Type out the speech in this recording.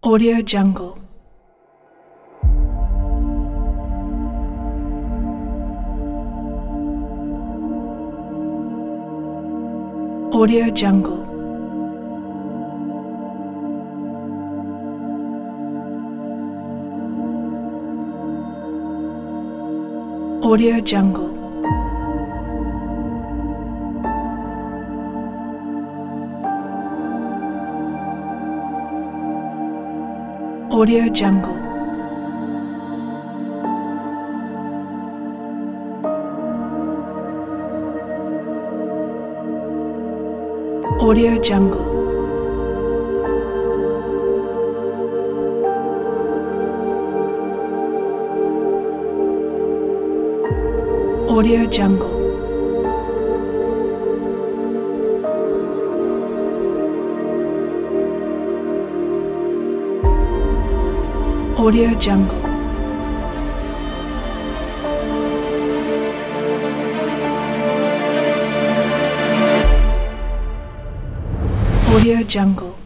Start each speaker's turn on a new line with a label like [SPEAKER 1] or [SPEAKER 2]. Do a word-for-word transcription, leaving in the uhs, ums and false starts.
[SPEAKER 1] Audio Jungle. Audio Jungle. Audio Jungle. Audio Jungle. Audio Jungle. Audio Jungle. Audio Jungle. Audio Jungle.